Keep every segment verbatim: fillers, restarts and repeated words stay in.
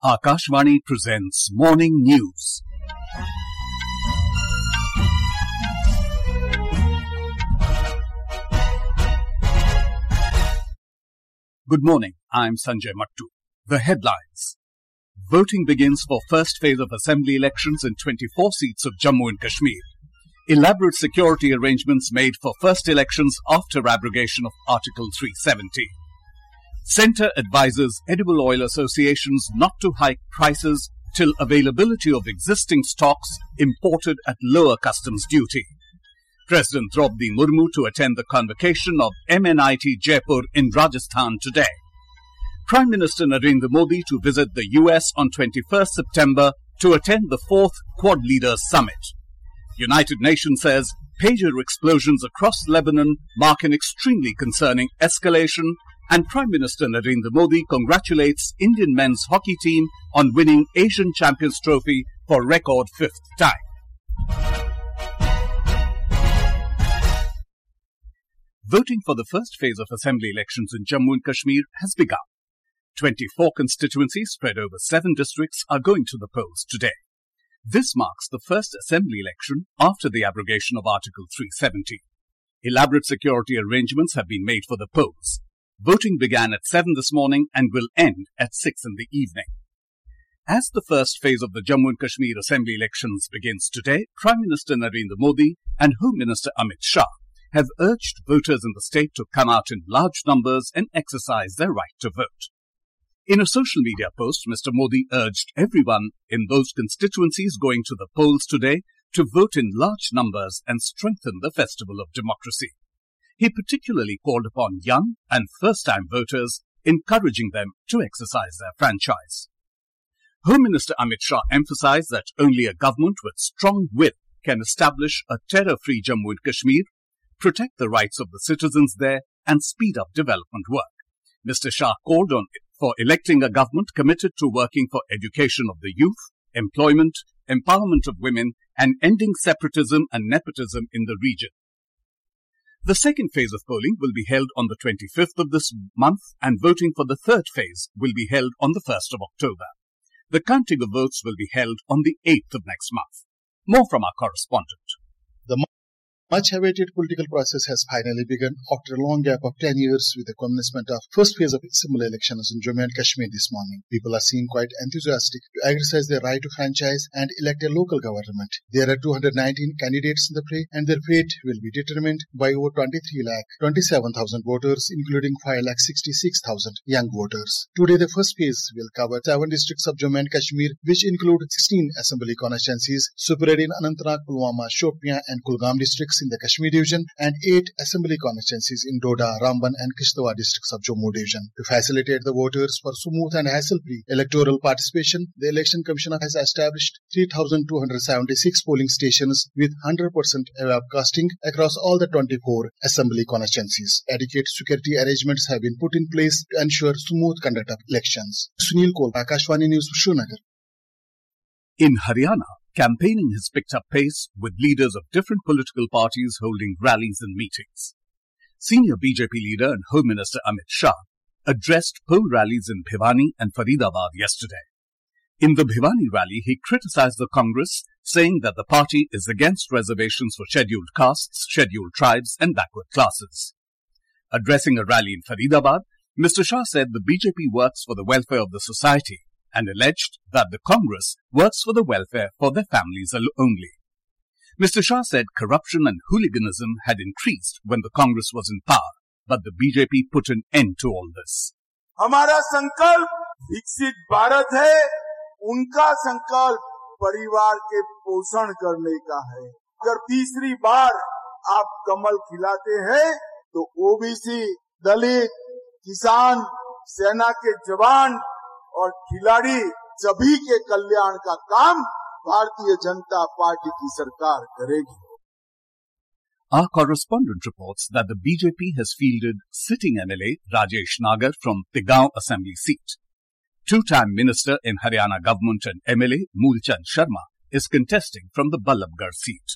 Akashvani presents Morning News. Good morning, I'm Sanjay Mattu. The headlines. Voting begins for first phase of assembly elections in twenty-four seats of Jammu and Kashmir. Elaborate security arrangements made for first elections after abrogation of Article three seventy. Centre advises edible oil associations not to hike prices till availability of existing stocks imported at lower customs duty. President Draupadi Murmu to attend the convocation of M N I T Jaipur in Rajasthan today. Prime Minister Narendra Modi to visit the U S on twenty-first September to attend the fourth Quad Leaders Summit. United Nations says pager explosions across Lebanon mark an extremely concerning escalation, and Prime Minister Narendra Modi congratulates Indian men's hockey team on winning Asian Champions Trophy for record fifth time. Voting for the first phase of assembly elections in Jammu and Kashmir has begun. twenty-four constituencies spread over seven districts are going to the polls today. This marks the first assembly election after the abrogation of Article three seventy. Elaborate security arrangements have been made for the polls. Voting began at seven this morning and will end at six in the evening. As the first phase of the Jammu and Kashmir assembly elections begins today, Prime Minister Narendra Modi and Home Minister Amit Shah have urged voters in the state to come out in large numbers and exercise their right to vote. In a social media post, Mister Modi urged everyone in those constituencies going to the polls today to vote in large numbers and strengthen the festival of democracy. He particularly called upon young and first-time voters, encouraging them to exercise their franchise. Home Minister Amit Shah emphasized that only a government with strong will can establish a terror-free Jammu and Kashmir, protect the rights of the citizens there, and speed up development work. Mister Shah called on for electing a government committed to working for education of the youth, employment, empowerment of women, and ending separatism and nepotism in the region. The second phase of polling will be held on the twenty-fifth of this month, and voting for the third phase will be held on the first of October. The counting of votes will be held on the eighth of next month. More from our correspondent. The much-awaited political process has finally begun after a long gap of ten years with the commencement of first phase of assembly elections in Jammu and Kashmir this morning. People are seen quite enthusiastic to exercise their right to franchise and elect a local government. There are two hundred nineteen candidates in the fray, and their fate will be determined by over twenty-three lakh twenty-seven thousand voters, including five lakh sixty-six thousand young voters. Today, the first phase will cover seven districts of Jammu and Kashmir, which include sixteen assembly constituencies spread in Anantnag, Pulwama, Shopian, and Kulgam districts in the Kashmir division, and eight assembly constituencies in Doda, Ramban, and Kishtwar districts of Jammu division. To facilitate the voters for smooth and hassle-free electoral participation, the Election Commission has established three thousand two hundred seventy-six polling stations with one hundred percent webcasting across all the twenty-four assembly constituencies. Adequate security arrangements have been put in place to ensure smooth conduct of elections. Sunil Kol, Akashvani News, Srinagar. In Haryana, campaigning has picked up pace with leaders of different political parties holding rallies and meetings. Senior B J P leader and Home Minister Amit Shah addressed poll rallies in Bhiwani and Faridabad yesterday. In the Bhiwani rally, he criticized the Congress, saying that the party is against reservations for scheduled castes, scheduled tribes and backward classes. Addressing a rally in Faridabad, Mister Shah said the B J P works for the welfare of the society, and alleged that the Congress works for the welfare for their families only. Mister Shah said corruption and hooliganism had increased when the Congress was in power, but the B J P put an end to all this. हमारा संकल्प विकसित भारत है, उनका संकल्प परिवार के पोषण करने का है। अगर तीसरी बार आप कमल खिलाते हैं, तो ओबीसी, दलित, किसान, सेना के जवान और खिलाड़ी सभी के कल्याण का काम भारतीय जनता पार्टी की सरकार करेगी. Our correspondent reports that the B J P has fielded sitting M L A Rajesh Nagar from Tigaon Assembly seat. Two-time minister in Haryana government and M L A Moolchand Sharma is contesting from the Ballabgarh seat.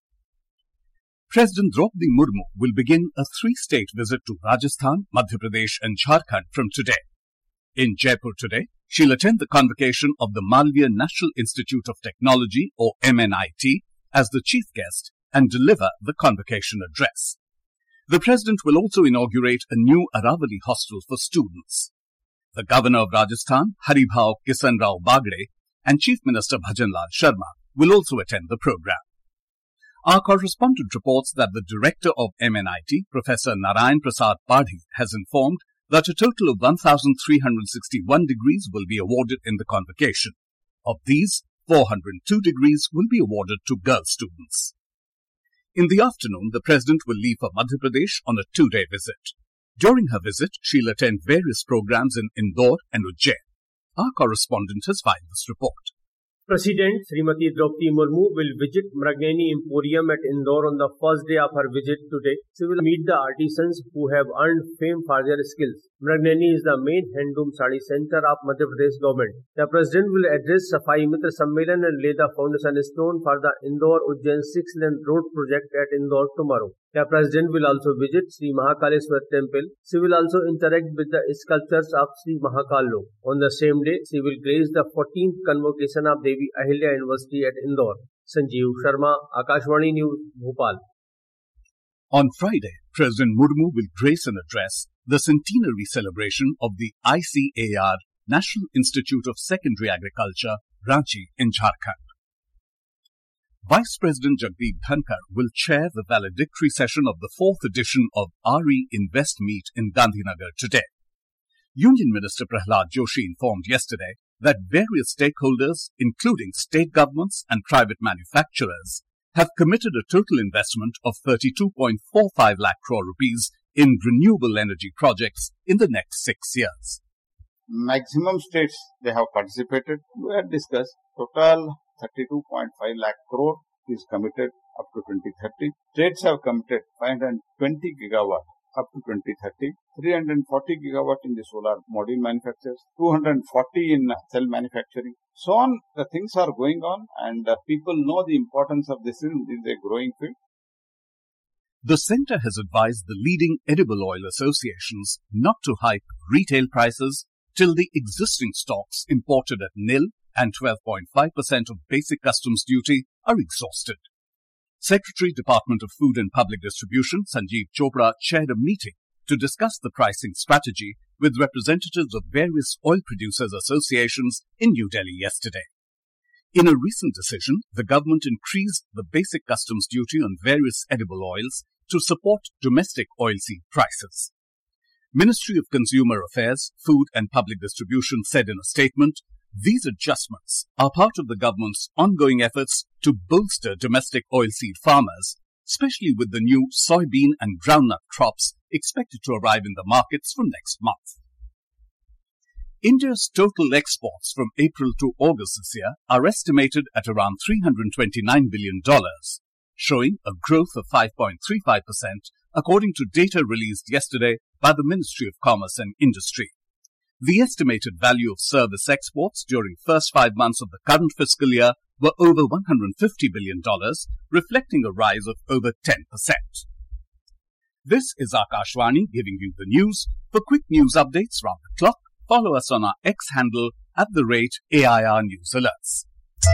President Draupadi Murmu will begin a three-state visit to Rajasthan, Madhya Pradesh and Jharkhand from today. In Jaipur today, She'll attend the convocation of the Malviya National Institute of Technology, or M N I T, as the chief guest and deliver the convocation address. The President will also inaugurate a new Aravali hostel for students. The Governor of Rajasthan, Haribhau Kisan Rao Bagre, and Chief Minister Bhajanlal Sharma will also attend the program. Our correspondent reports that the Director of M N I T, Professor Narayan Prasad Padhi, has informed that a total of one thousand three hundred sixty-one degrees will be awarded in the convocation. Of these, four hundred two degrees will be awarded to girl students. In the afternoon, the President will leave for Madhya Pradesh on a two-day visit. During her visit, she'll attend various programs in Indore and Ujjain. Our correspondent has filed this report. President Srimati Draupadi Murmu will visit Mrignani Emporium at Indore on the first day of her visit today. She will meet the artisans who have earned fame for their skills. Mrignani is the main handloom sari center of Madhya Pradesh government. The President will address Safai Mitra Sammelan and lay the foundation stone for the Indore-Ujjain six-lane road project at Indore tomorrow. The President will also visit Sri Mahakaleshwar temple. She will also interact with the sculptures of Sri Mahakalo. On the same day, she will grace the fourteenth convocation of Devi Ahilya University at Indore. Sanjeev Sharma, Akashvani News, Bhopal. On Friday, President Murmu will grace and address the centenary celebration of the I C A R, National Institute of Secondary Agriculture, Ranchi in Jharkhand. Vice President Jagdeep Dhankar will chair the valedictory session of the fourth edition of R E Invest Meet in Gandhinagar today. Union Minister Prahlad Joshi informed yesterday that various stakeholders, including state governments and private manufacturers, have committed a total investment of thirty-two point four five lakh crore rupees in renewable energy projects in the next six years. Maximum states they have participated. We had discussed total thirty-two point five lakh crore is committed up to twenty thirty. States have committed five hundred twenty gigawatt up to twenty thirty, three hundred forty gigawatt in the solar module manufacturers, two hundred forty in cell manufacturing. So on, the things are going on and uh, people know the importance of this in, in the growing field. The centre has advised the leading edible oil associations not to hike retail prices till the existing stocks imported at nil and twelve point five percent of basic customs duty are exhausted. Secretary, Department of Food and Public Distribution, Sanjeev Chopra, chaired a meeting to discuss the pricing strategy with representatives of various oil producers' associations in New Delhi yesterday. In a recent decision, the government increased the basic customs duty on various edible oils to support domestic oilseed prices. Ministry of Consumer Affairs, Food and Public Distribution said in a statement, these adjustments are part of the government's ongoing efforts to bolster domestic oilseed farmers, especially with the new soybean and groundnut crops expected to arrive in the markets from next month. India's total exports from April to August this year are estimated at around three hundred twenty-nine billion dollars, showing a growth of five point three five percent according to data released yesterday by the Ministry of Commerce and Industry. The estimated value of service exports during first five months of the current fiscal year were over one hundred fifty billion dollars, reflecting a rise of over ten percent. This is Akashvani giving you the news. For quick news updates round the clock, follow us on our X handle at the rate A I R News Alerts.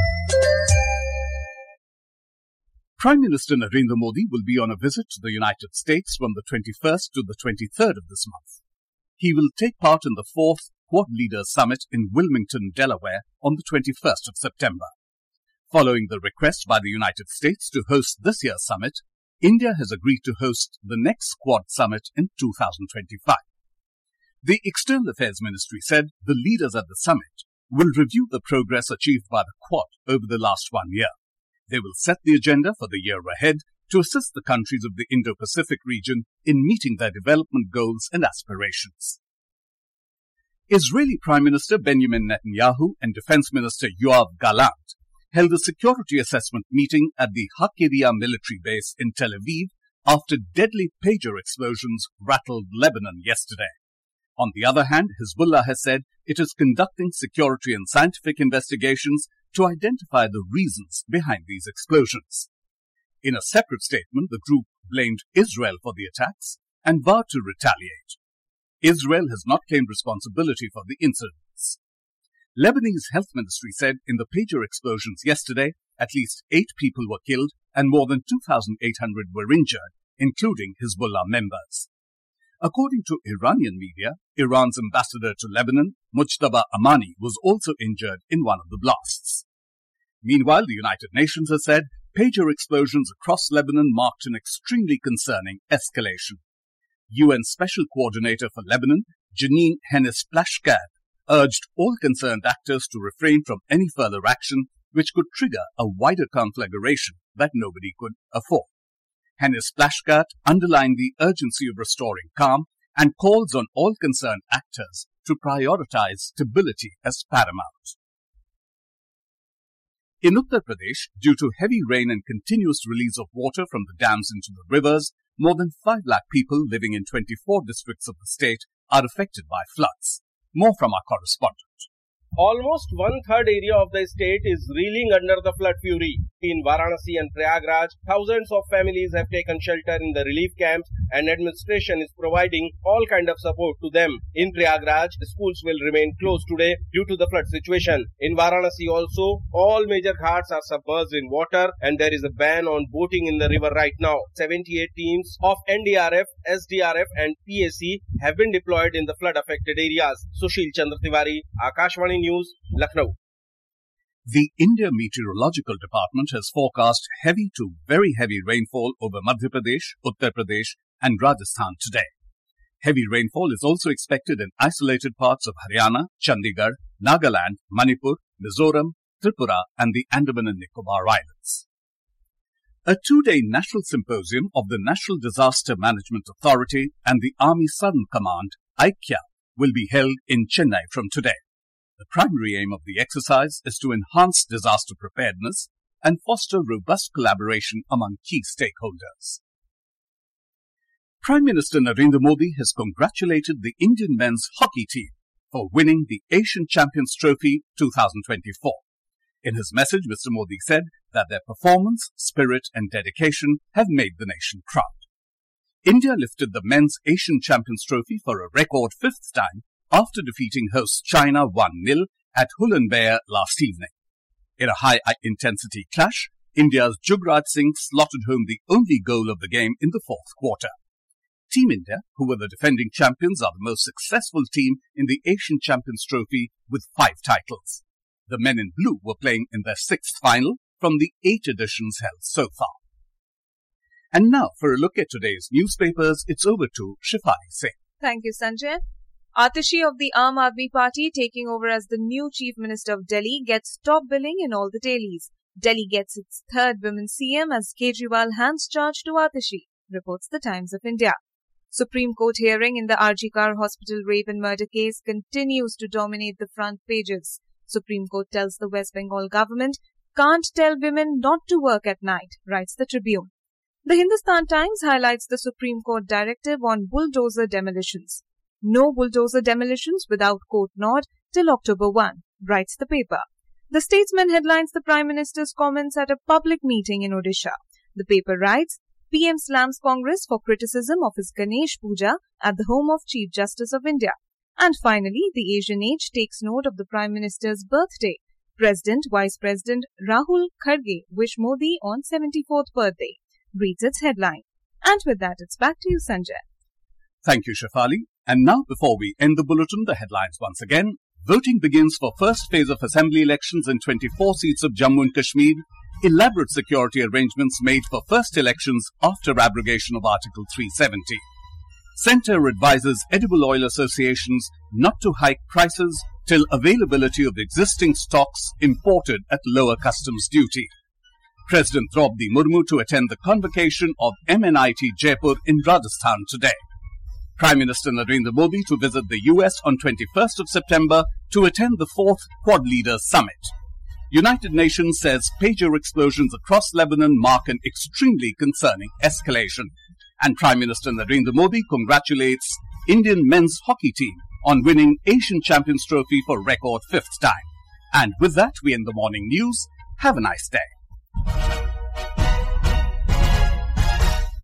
Prime Minister Narendra Modi will be on a visit to the United States from the twenty-first to the twenty-third of this month. He will take part in the fourth Quad Leaders Summit in Wilmington, Delaware on the twenty-first of September. Following the request by the United States to host this year's summit, India has agreed to host the next Quad Summit in two thousand twenty-five. The External Affairs Ministry said the leaders at the summit will review the progress achieved by the Quad over the last one year. They will set the agenda for the year ahead to assist the countries of the Indo-Pacific region in meeting their development goals and aspirations. Israeli Prime Minister Benjamin Netanyahu and Defense Minister Yoav Gallant held a security assessment meeting at the Hakiria military base in Tel Aviv after deadly pager explosions rattled Lebanon yesterday. On the other hand, Hezbollah has said it is conducting security and scientific investigations to identify the reasons behind these explosions. In a separate statement, the group blamed Israel for the attacks and vowed to retaliate. Israel has not claimed responsibility for the incidents. Lebanese Health Ministry said in the pager explosions yesterday, at least eight people were killed and more than two thousand eight hundred were injured, including Hezbollah members. According to Iranian media, Iran's ambassador to Lebanon, Mujtaba Amani, was also injured in one of the blasts. Meanwhile, the United Nations has said pager explosions across Lebanon marked an extremely concerning escalation. U N Special Coordinator for Lebanon, Janine Hennis-Plasschaert, urged all concerned actors to refrain from any further action which could trigger a wider conflagration that nobody could afford. Hennis-Plasschaert underlined the urgency of restoring calm and calls on all concerned actors to prioritize stability as paramount. In Uttar Pradesh, due to heavy rain and continuous release of water from the dams into the rivers, more than five lakh people living in twenty-four districts of the state are affected by floods. More from our correspondent. Almost one-third area of the state is reeling under the flood fury. In Varanasi and Prayagraj, thousands of families have taken shelter in the relief camps and administration is providing all kind of support to them. In Prayagraj, schools will remain closed today due to the flood situation. In Varanasi also, all major ghats are submerged in water and there is a ban on boating in the river right now. seventy-eight teams of N D R F, S D R F and P A C have been deployed in the flood-affected areas. Sushil Chandra Tiwari, Akashvani News, Lucknow. The India Meteorological Department has forecast heavy to very heavy rainfall over Madhya Pradesh, Uttar Pradesh and Rajasthan today. Heavy rainfall is also expected in isolated parts of Haryana, Chandigarh, Nagaland, Manipur, Mizoram, Tripura and the Andaman and Nicobar Islands. A two-day national symposium of the National Disaster Management Authority and the Army Southern Command, I C A, will be held in Chennai from today. The primary aim of the exercise is to enhance disaster preparedness and foster robust collaboration among key stakeholders. Prime Minister Narendra Modi has congratulated the Indian men's hockey team for winning the Asian Champions Trophy twenty twenty-four. In his message, Mister Modi said that their performance, spirit and dedication have made the nation proud. India lifted the men's Asian Champions Trophy for a record fifth time after defeating host China one nil at Hulunbuir last evening. In a high-intensity clash, India's Jugraj Singh slotted home the only goal of the game in the fourth quarter. Team India, who were the defending champions, are the most successful team in the Asian Champions Trophy with five titles. The men in blue were playing in their sixth final from the eight editions held so far. And now, for a look at today's newspapers, it's over to Shifali Singh. Thank you, Sanjay. Atishi of the Aam Aadmi Party taking over as the new Chief Minister of Delhi gets top billing in all the dailies. Delhi gets its third women C M as Kejriwal hands charge to Atishi, reports the Times of India. Supreme Court hearing in the R G Kar Hospital rape and murder case continues to dominate the front pages. Supreme Court tells the West Bengal government can't tell women not to work at night, writes the Tribune. The Hindustan Times highlights the Supreme Court directive on bulldozer demolitions. No bulldozer demolitions without court nod till October first, writes the paper. The Statesman headlines the Prime Minister's comments at a public meeting in Odisha. The paper writes, P M slams Congress for criticism of his Ganesh Puja at the home of Chief Justice of India. And finally, the Asian Age takes note of the Prime Minister's birthday. President, Vice President Rahul Kharge wish Modi on seventy-fourth birthday, reads its headline. And with that, it's back to you, Sanjay. Thank you, Shafali. And now, before we end the bulletin, the headlines once again. Voting begins for first phase of assembly elections in twenty-four seats of Jammu and Kashmir. Elaborate security arrangements made for first elections after abrogation of Article three seventy. Centre advises edible oil associations not to hike prices till availability of existing stocks imported at lower customs duty. President Draupadi Murmu to attend the convocation of M N I T Jaipur in Rajasthan today. Prime Minister Narendra Modi to visit the U S on twenty-first of September to attend the fourth Quad Leaders Summit. United Nations says pager explosions across Lebanon mark an extremely concerning escalation. And Prime Minister Narendra Modi congratulates Indian men's hockey team on winning Asian Champions Trophy for record fifth time. And with that, we end the morning news. Have a nice day.